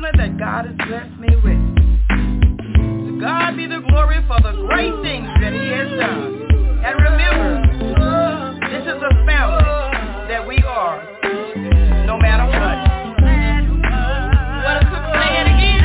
family that God has blessed me with. To God be the glory for the great things that he has done. And remember, this is a family that we are, no matter what. Want to say it again?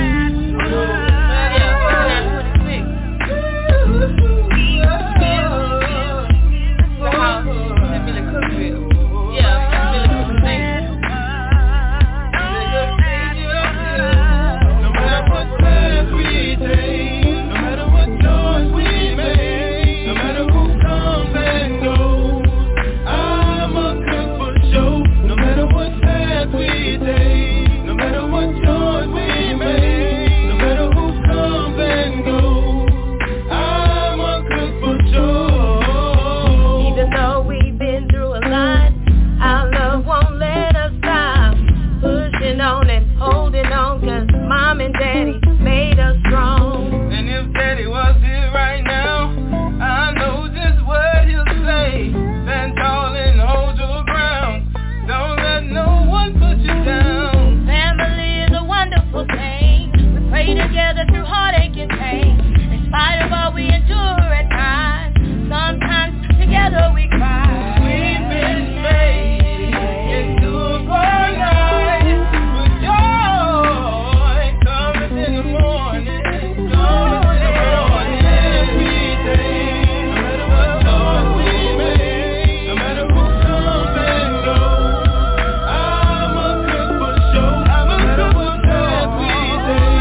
Together through heartache and pain, in spite of all we endure at times, sometimes together we cry. We've been made into a paradise with joy coming in the morning, coming in the morning. Every day, no matter what choice we make, no matter who comes and goes, I'm a cook for sure. I'm a cook for path we take.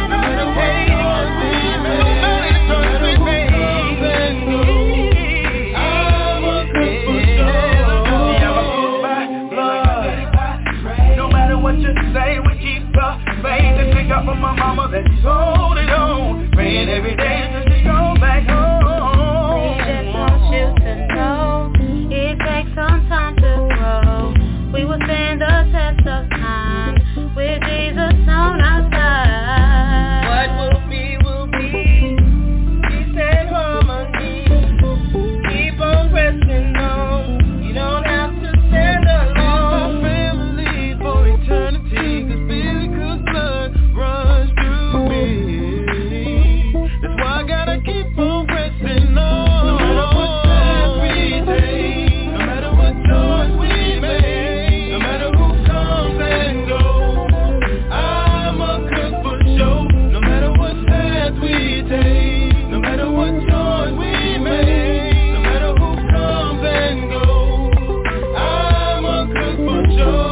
For my mama that she's holding on, praying every day till she goes back home. We just want you to know it takes some time to grow. We will stand the test of time with Jesus on our side. What will be, will be. Peace and harmony. Keep on pressing on. You don't have to stand alone. My family for eternity, 'cause biblical blood runs through me. That's why I gotta keep on pressing on. No matter what path we take, no matter what choice we make, no matter who comes and goes, I'm a cook for sure. No matter what path we take, no matter what choice we make, no matter who comes and goes, I'm a cook for sure.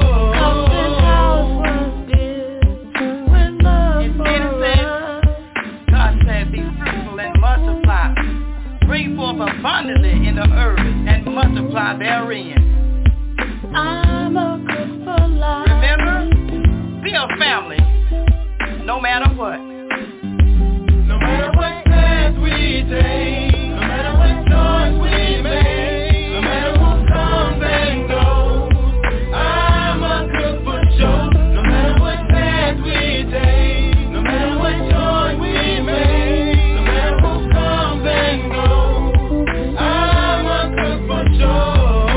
Bring forth abundantly in the earth and multiply therein. I'm a cook for life. Remember, be a family, no matter what. No matter what path we take, no matter what choice we make, no matter who comes and goes, I'm a cook for sure. No matter what path we take, no matter what choice we make, no matter who comes and goes, I'm a cook for sure.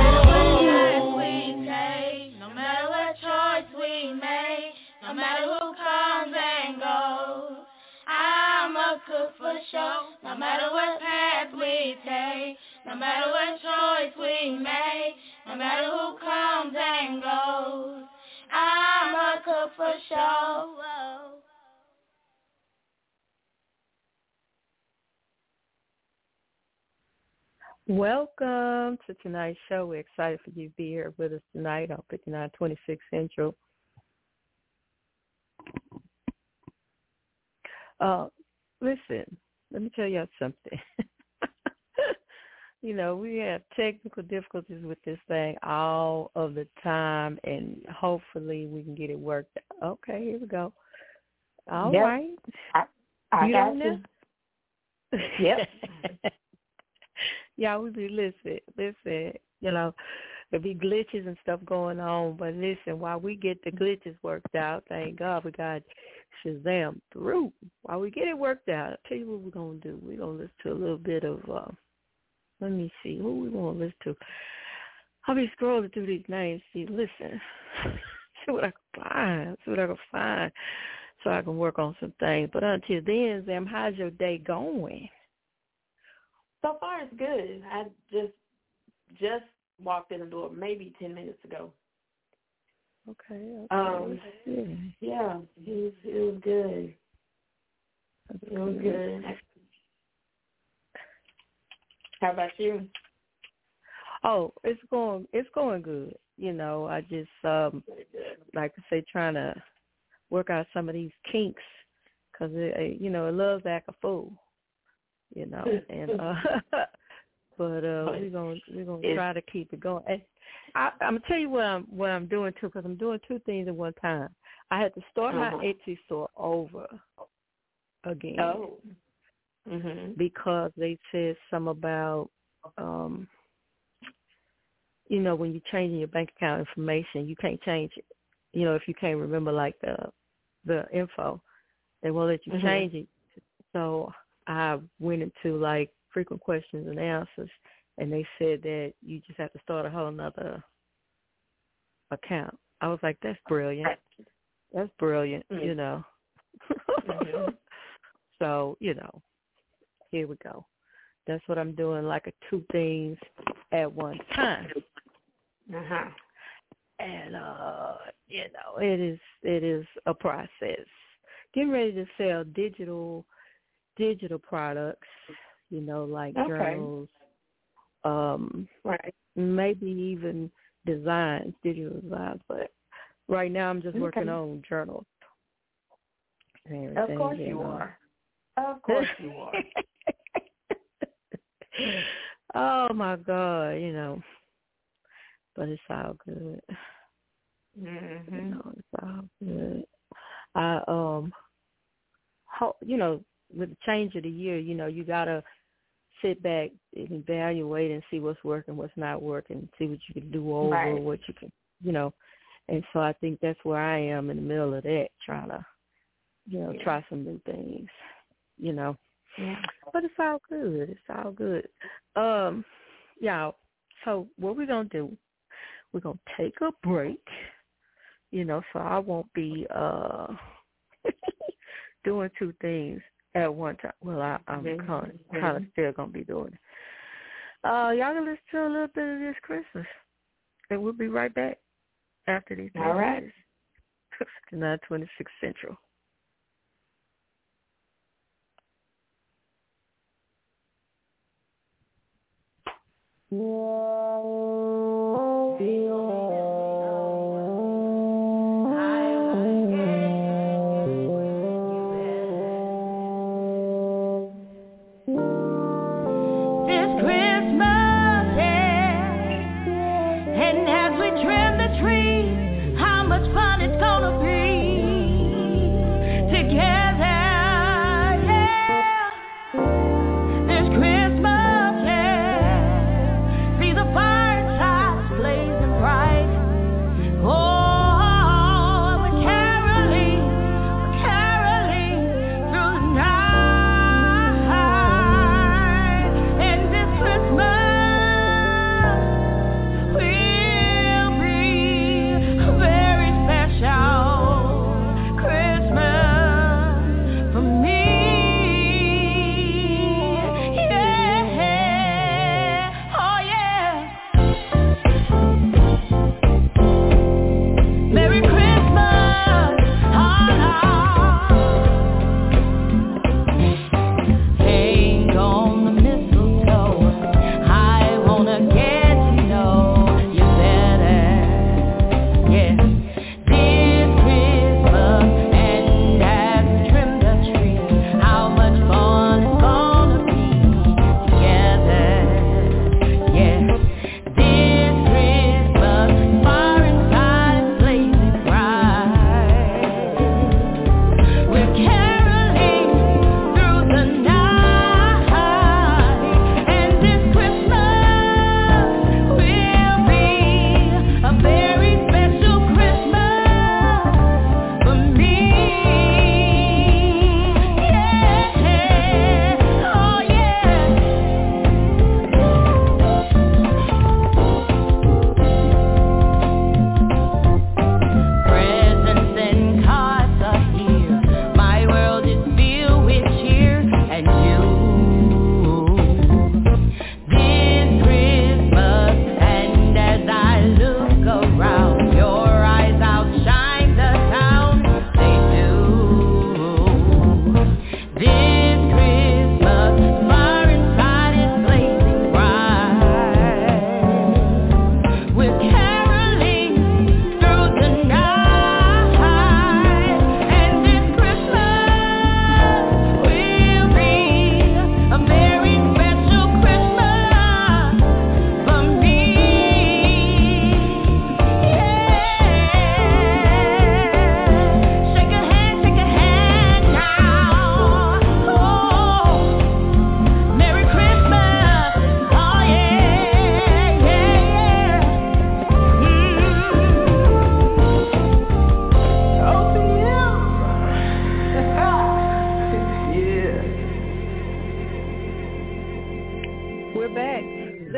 No matter what choice we make, no matter who comes and goes, I'm a cook for sure. No matter what path we take, no matter what choice we make, no matter who comes and goes, I'm a cook for sure. Welcome to tonight's show. We're excited for you to be here with us tonight on 5926 Central. Listen, let me tell y'all something. You know, we have technical difficulties with this thing all of the time, and hopefully we can get it worked out. Okay, here we go. All right. I got you. Yep. Y'all, we be listen, you know, there be glitches and stuff going on, but listen, while we get the glitches worked out, thank God we got Shazam through. While we get it worked out, I'll tell you what we're going to do. We're going to listen to a little bit of, let me see, who we going to listen to? I'll be scrolling through these names, see what I can find. so I can work on some things. But until then, Zam, how's your day going? So far, it's good. I just walked in the door maybe 10 minutes ago. Okay. Yeah, it was good. It was good. How about you? Oh, it's going good. You know, I just like I say, trying to work out some of these kinks because it loves to act a fool. You know, and but we're gonna try to keep it going. And I'm gonna tell you what I'm doing too, because I'm doing two things at one time. I had to start my Etsy store over again. Oh. Because they said something about when you're changing your bank account information, you can't change it. You know, if you can't remember like the info, they won't let you change it. So I went into like frequent questions and answers, and they said that you just have to start a whole nother account. I was like, that's brilliant. That's brilliant, you know. So, here we go. That's what I'm doing, like two things at one time. And it is a process. Getting ready to sell digital products, like journals, maybe even digital designs. But right now I'm just working on journals. Of course you are. Of course you are. Oh my God, but it's all good. It's all good. With the change of the year, you gotta sit back and evaluate and see what's working, what's not working, see what you can do over, what you can, And so I think that's where I am in the middle of that, trying to, try some new things, Yeah. But it's all good. It's all good. Y'all, so what we're going to do, we're going to take a break, so I won't be doing two things at one time. Well, I'm kind of still going to be doing it. Y'all can listen to a little bit of this Christmas, and we'll be right back after these. All right. 9:26 Central. Fire inside.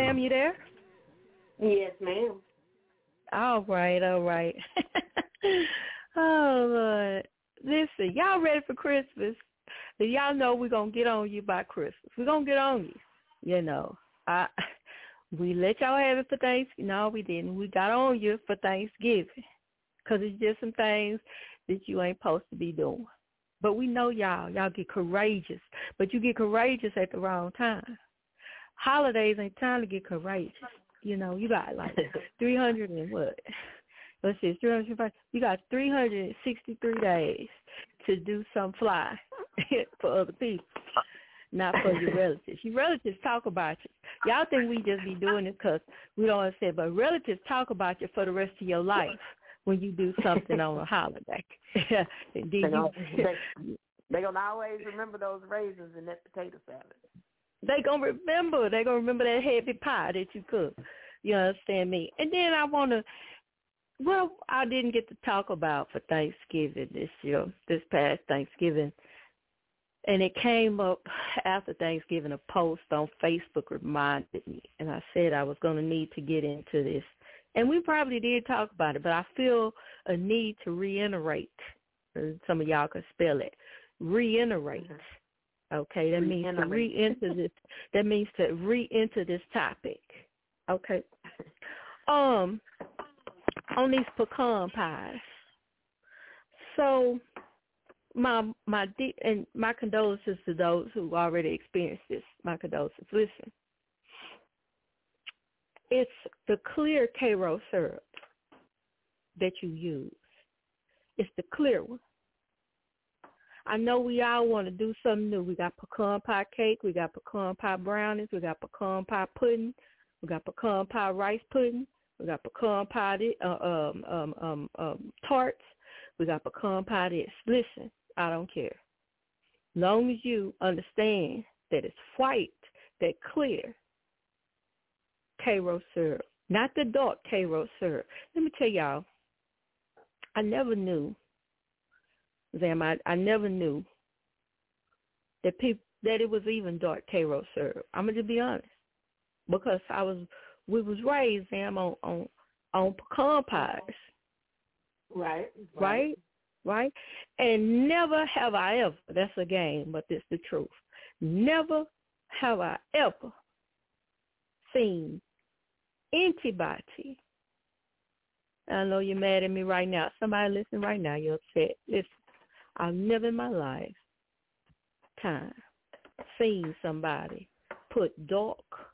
Sam, you there? Yes, ma'am. All right. Oh, Lord. Listen, y'all ready for Christmas? Y'all know we're going to get on you by Christmas. We're going to get on you. You know, we let y'all have it for Thanksgiving. No, we didn't. We got on you for Thanksgiving because it's just some things that you ain't supposed to be doing. But we know y'all get courageous, but you get courageous at the wrong time. Holidays ain't time to get courageous. You know, you got like 300 and what? Let's see, 305. You got 363 days to do some fly for other people, not for your relatives. Your relatives talk about you. Y'all think we just be doing it because we don't understand, but relatives talk about you for the rest of your life when you do something on a holiday. They're going to always remember those raisins in that potato salad. They're going to remember that heavy pie that you cooked. You understand me? And then I didn't get to talk about for Thanksgiving this year, this past Thanksgiving. And it came up after Thanksgiving, a post on Facebook reminded me. And I said I was going to need to get into this. And we probably did talk about it, but I feel a need to reiterate. Some of y'all can spell it. Reiterate. Okay, that means to re-enter this. That means to re-enter this topic. Okay. On these pecan pies. So my condolences to those who already experienced this. My condolences. Listen. It's the clear Karo syrup that you use. It's the clear one. I know we all want to do something new. We got pecan pie cake. We got pecan pie brownies. We got pecan pie pudding. We got pecan pie rice pudding. We got pecan pie tarts. We got pecan pie this. Listen, I don't care. Long as you understand that it's white, that clear Karo syrup, not the dark Karo syrup. Let me tell y'all, I never knew, Zam, I never knew that it was even dark Karo syrup. I'm gonna just be honest, because we was raised, Zam, on pecan pies. Right. And never have I ever, that's a game, but it's the truth. Never have I ever seen anybody. I know you're mad at me right now. Somebody listen right now, you're upset. Listen, I've never in my life seen somebody put dark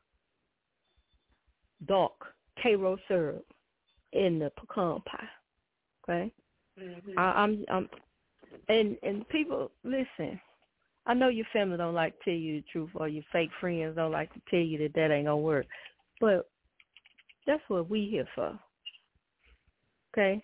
Karo syrup in the pecan pie. Okay? Mm-hmm. And people, listen, I know your family don't like to tell you the truth, or your fake friends don't like to tell you that ain't gonna work. But that's what we here for. Okay?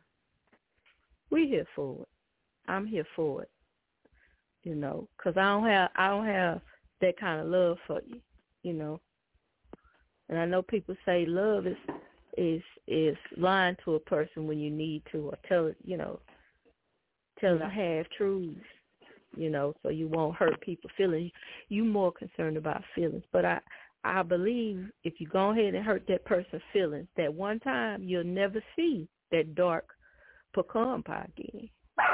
We here for it. I'm here for it. You know, because I don't have that kind of love for you. You know, and I know people say love is lying to a person when you need to, or tell them half truths. You know, so you won't hurt people's feelings. You more concerned about feelings. But I believe if you go ahead and hurt that person's feelings, that one time you'll never see that dark pecan pie again.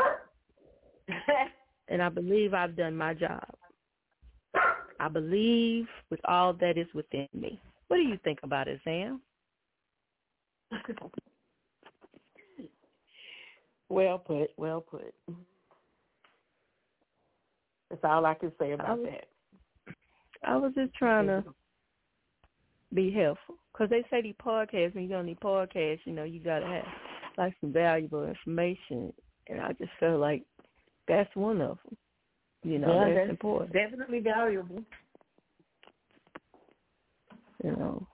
And I believe I've done my job. I believe with all that is within me. What do you think about it, Sam? Well put. That's all I can say about that. I was just trying to be helpful. Because they say these podcasts, when you're on these podcasts, you know, you got to have like some valuable information. And I just felt like that's one of them. You know, that's important. Definitely valuable. You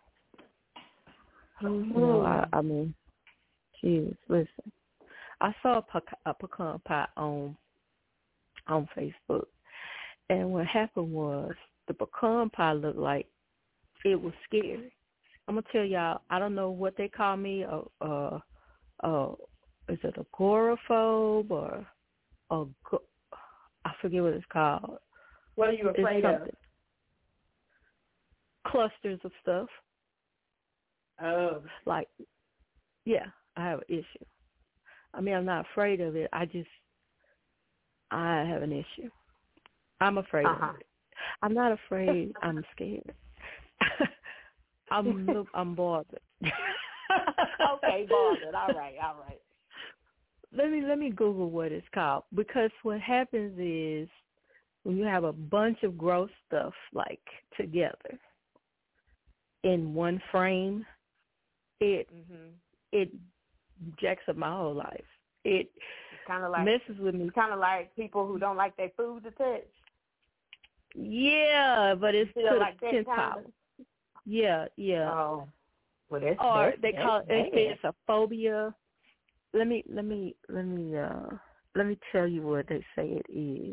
know, I mean, geez, listen. I saw a pecan pie on Facebook. And what happened was the pecan pie looked like it was scary. I'm going to tell y'all, I don't know what they call me. Is it agoraphobe or I forget what it's called. What are you afraid of? Clusters of stuff. Oh. Like, yeah, I have an issue. I mean, I'm not afraid of it. I have an issue. I'm afraid of it. I'm not afraid. I'm scared. I'm bothered. Okay, bothered. All right. Let me Google what it's called, because what happens is when you have a bunch of gross stuff like together in one frame, it jacks up my whole life. It kind of like messes with me. Kind of like people who don't like their food to touch. Yeah, but it's to like the 10th power. Yeah. Oh, well, they call it's a phobia. Let me tell you what they say it is.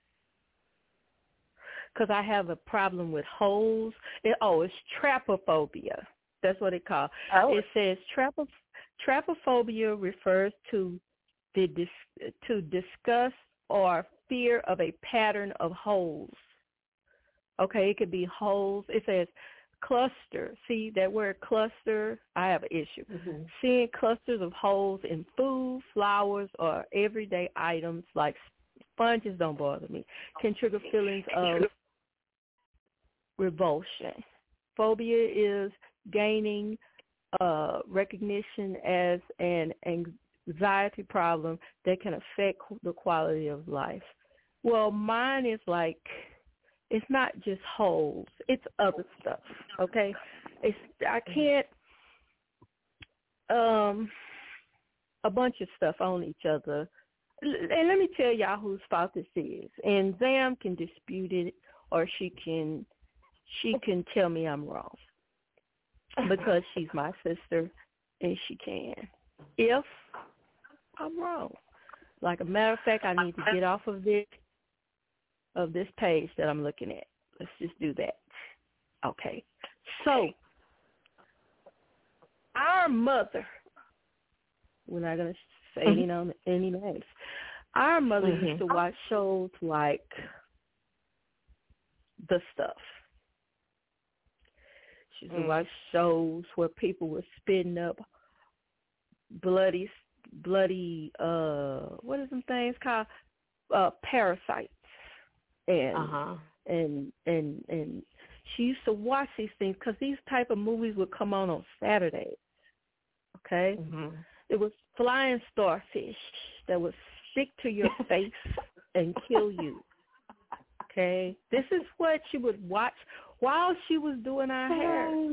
Because I have a problem with holes. It's trypophobia. That's what it called. Oh. It says trypophobia refers to disgust or fear of a pattern of holes. Okay, it could be holes. It says cluster. See that word cluster? I have an issue. Mm-hmm. Seeing clusters of holes in food, flowers, or everyday items like sponges don't bother me. Can trigger feelings of revulsion. Phobia is gaining recognition as an anxiety problem that can affect the quality of life. Well, mine is like, it's not just holes. It's other stuff, okay? I can't, a bunch of stuff on each other. And let me tell y'all whose fault this is. And Zam can dispute it, or she can tell me I'm wrong, because she's my sister and she can. If I'm wrong. Like a matter of fact, I need to get off of this page that I'm looking at. Let's just do that. Okay. So, our mother, we're not going to say any names. Our mother used to watch shows like The Stuff. She used to watch shows where people were spitting up bloody, what are them things called? Parasites. And she used to watch these things because these type of movies would come on Saturdays. Okay? Mm-hmm. It was flying starfish that would stick to your face and kill you. Okay? This is what she would watch while she was doing our hair.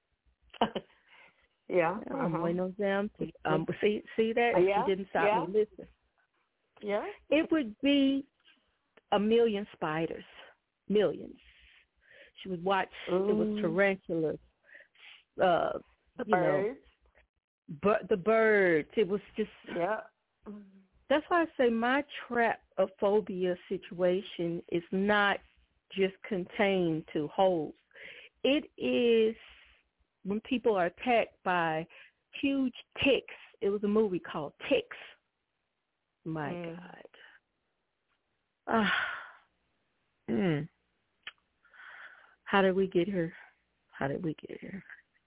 Yeah. I'm waiting on them to see that? Yeah. She didn't stop me listening. Yeah. It would be a million spiders. Millions. She would watch, it was tarantulas. The birds. The birds. It was just... Yeah. That's why I say my trypophobia situation is not just contained to holes. It is when people are attacked by huge ticks. It was a movie called Ticks. My God. How did we get here? How did we get here?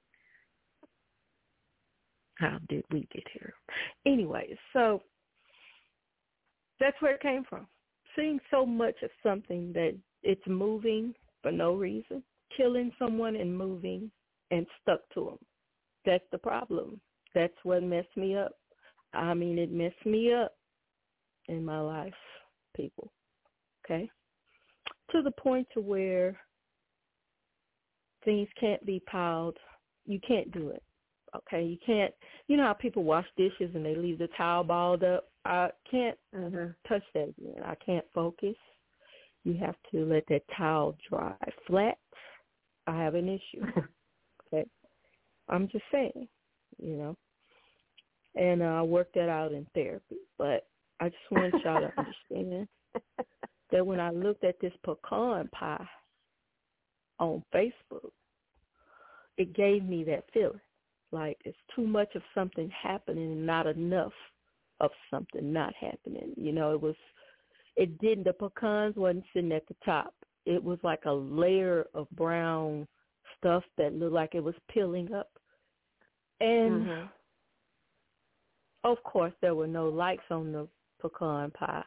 Anyway, so that's where it came from. Seeing so much of something that it's moving for no reason, killing someone and moving and stuck to them. That's the problem. That's what messed me up. I mean, it messed me up in my life, people. Okay? To the point to where things can't be piled. You can't do it. Okay? You can't. You know how people wash dishes and they leave the towel balled up? I can't touch that again. I can't focus. You have to let that towel dry flat. I have an issue. Okay? I'm just saying, And I worked that out in therapy. But I just want y'all to understand that when I looked at this pecan pie on Facebook, it gave me that feeling. Like it's too much of something happening and not enough of something not happening. The pecans wasn't sitting at the top. It was like a layer of brown stuff that looked like it was peeling up. And, of course, there were no likes on the pecan pie.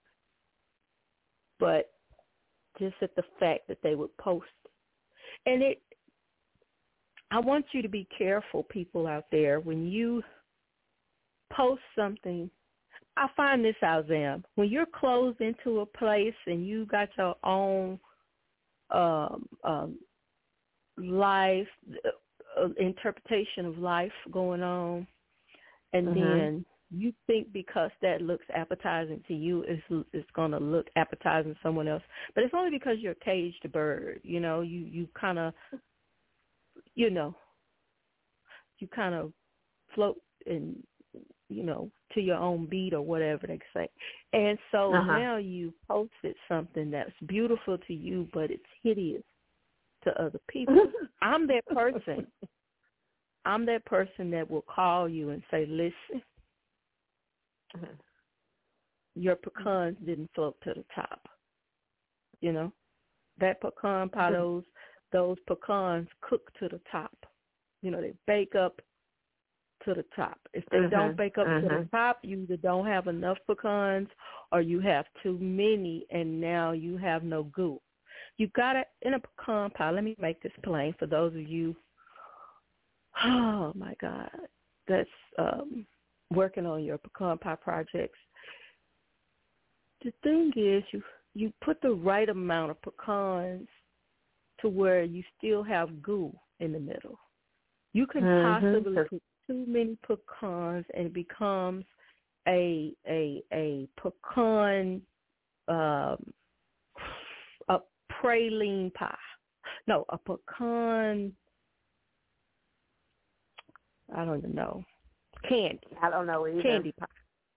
But just at the fact that they would post. And I want you to be careful, people out there, when you post something. I find this out, Zam. When you're closed into a place and you got your own life, interpretation of life going on, and then you think because that looks appetizing to you, it's going to look appetizing to someone else. But it's only because you're a caged bird. You know, you kind of, you know, you kind of float and, you know, to your own beat or whatever they say. And so now you posted something that's beautiful to you, but it's hideous to other people. I'm that person. I'm that person that will call you and say, listen, your pecans didn't float to the top. You know, that pecan pie, those pecans cook to the top. You know, they bake up to the top. If they don't bake up to the top, you either don't have enough pecans or you have too many, and now you have no goo. You got it in a pecan pie. Let me make this plain for those of you, oh, my God, that's working on your pecan pie projects. The thing is, you put the right amount of pecans to where you still have goo in the middle. You can possibly put too many pecans and it becomes a pecan, a praline pie. No, a pecan, I don't even know. Candy. I don't know either. Candy pie.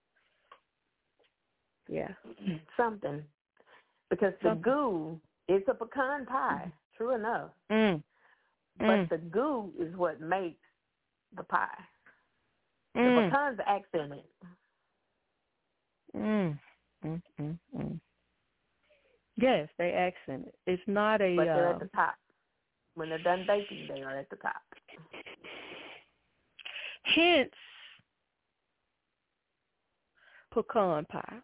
Yeah. Something. Because the goo is a pecan pie, true enough. But the goo is what makes the pie. The pecans accent it. Yes, they accent it. It's not a... But they're at the top. When they're done baking, they are at the top. Hence, pecan pie.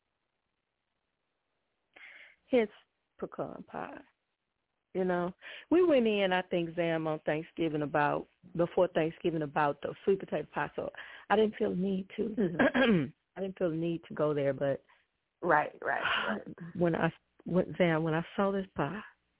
Hence, pecan pie. You know, we went in, I think, Zam, on Thanksgiving before Thanksgiving about the sweet potato pie. So I didn't feel the need to. I didn't feel the need to go there, but right. When I saw this pie,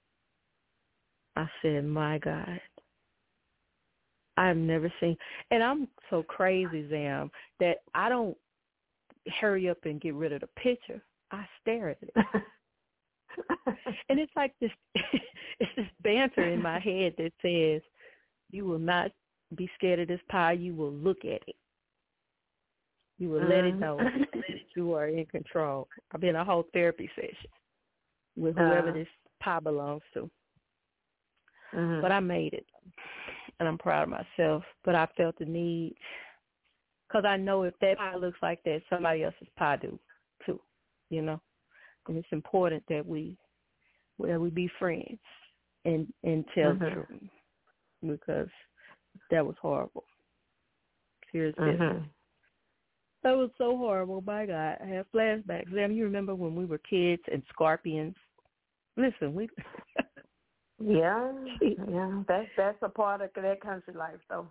I said, "My God, I've never seen." And I'm so crazy, Zam, that I don't hurry up and get rid of the picture. I stare at it. And it's like this, it's this banter in my head that says, you will not be scared of this pie. You will look at it. You will let it know that you are in control. I've been in a whole therapy session with whoever this pie belongs to. But I made it, and I'm proud of myself. But I felt the need, because I know if that pie looks like that, somebody else's pie do too, you know. And it's important that we be friends and tell the truth, because that was horrible. Serious business. That was so horrible. My God, I have flashbacks. Sam, you remember when we were kids and scorpions? Listen, we. yeah. That's a part of that country life, though.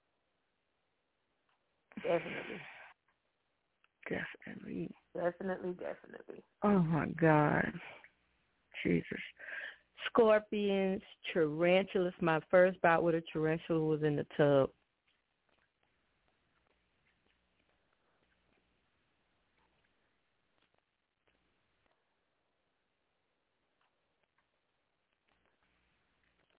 Definitely. Oh, my God. Jesus. Scorpions, tarantulas. My first bout with a tarantula was in the tub.